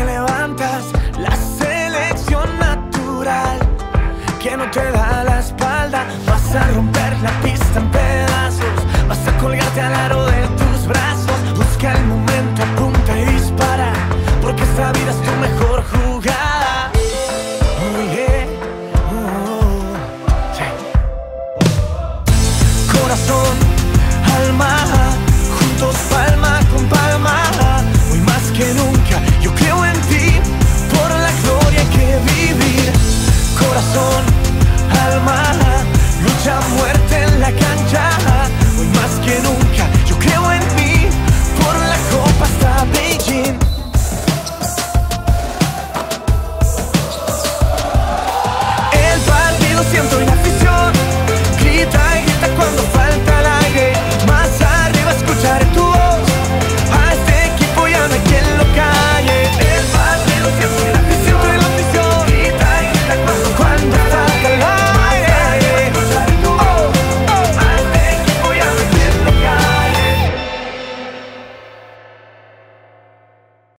te levantas, la selección natural que no te da la espalda. Vas a romper la pista en pedazos, vas a colgarte al aro de tus brazos. Busca el momento